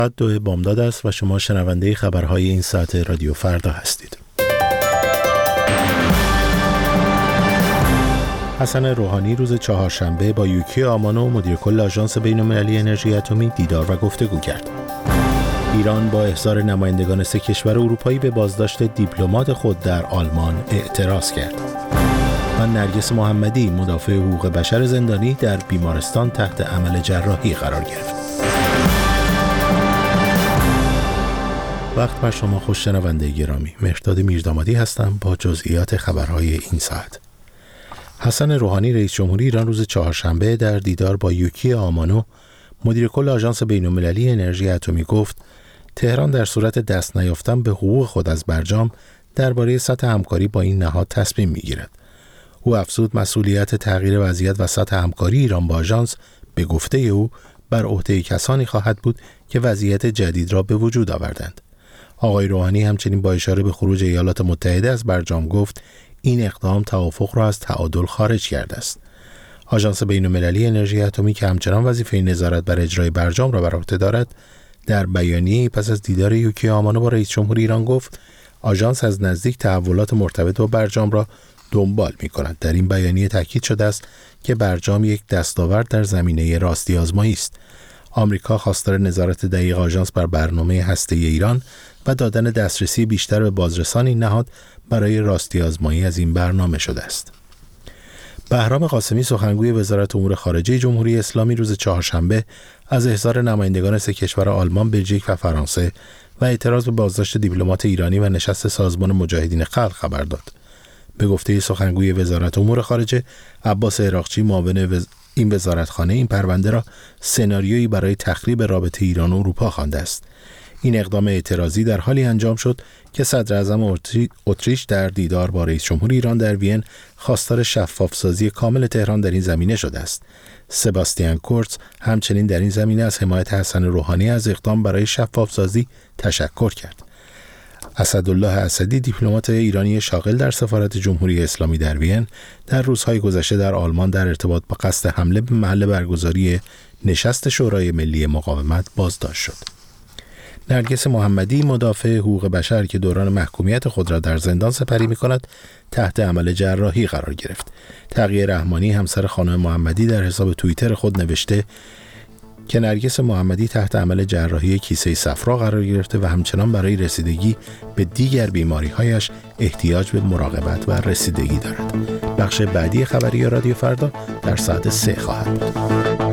ساعت 2 بامداد است و شما شنونده خبرهای این ساعت رادیو فردا هستید. حسن روحانی روز چهارشنبه با یوکی آمانو مدیر کل آژانس بین‌المللی انرژی اتمی دیدار و گفتگو کرد. ایران با احضار نمایندگان 3 کشور اروپایی به بازداشت دیپلمات خود در آلمان اعتراض کرد. و نرگس محمدی مدافع حقوق بشر زندانی در بیمارستان تحت عمل جراحی قرار گرفت. وقت بر شما خوش شنونده گرامی. مهرداد میردامادی هستم با جزئیات خبرهای این ساعت. حسن روحانی رئیس جمهوری ایران روز چهارشنبه در دیدار با یوکی آمانو مدیر کل آژانس بین‌المللی انرژی اتمی گفت تهران در صورت دست نیافتن به حقوق خود از برجام درباره سطح همکاری با این نهاد تصمیم می‌گیرد. او افزود مسئولیت تغییر وضعیت و سطح همکاری ایران با آژانس به گفته او بر عهده کسانی خواهد بود که وضعیت جدید را به وجود آوردند. آقای روحانی همچنین با اشاره به خروج ایالات متحده از برجام گفت این اقدام توافق را از تعادل خارج کرده است. آژانس بین‌المللی انرژی اتمی که همچنان وظیفه نظارت بر اجرای برجام را بر عهده دارد در بیانیه‌ای پس از دیدار یوکی آمانو با رئیس جمهوری ایران گفت آژانس از نزدیک تحولات مرتبط با برجام را دنبال می‌کند. در این بیانیه تاکید شده است که برجام یک دستاورد در زمینه راستی آزمایی است. آمریکا خواستار نظارت دقیق آژانس بر برنامه هسته‌ای ایران و دادن دسترسی بیشتر به بازرسان این نهاد برای راستی آزمایی از این برنامه شده است. بهرام قاسمی سخنگوی وزارت امور خارجه جمهوری اسلامی روز چهارشنبه از احضار نمایندگان 3 کشور آلمان، بلژیک و فرانسه و اعتراض به بازداشت دیپلمات ایرانی و نشست سازمان مجاهدین خلق خبر داد. به گفته سخنگوی وزارت امور خارجه عباس عراقچی معاون این وزارتخانه این پرونده را سناریویی برای تخریب رابطه ایران و اروپا خوانده است. این اقدام اعتراضی در حالی انجام شد که صدر اعظم اتریش در دیدار با رئیس جمهور ایران در وین خواستار شفافسازی کامل تهران در این زمینه شده است. سباستیان کورتز همچنین در این زمینه از حمایت حسن روحانی از اقدام برای شفافسازی تشکر کرد. اسدالله اسدی دیپلمات ایرانی شاغل در سفارت جمهوری اسلامی در وین در روزهای گذشته در آلمان در ارتباط با قصد حمله به محل برگزاری نشست شورای ملی مقاومت بازداشت شد. نرگس محمدی مدافع حقوق بشر که دوران محکومیت خود را در زندان سپری می‌کند تحت عمل جراحی قرار گرفت. تقیه رحمانی همسر خانم محمدی در حساب توییتر خود نوشته که نرگس محمدی تحت عمل جراحی کیسه صفرا قرار گرفته و همچنان برای رسیدگی به دیگر بیماری‌هایش احتیاج به مراقبت و رسیدگی دارد. بخش بعدی خبری رادیو فردا در ساعت 3 خواهد بود.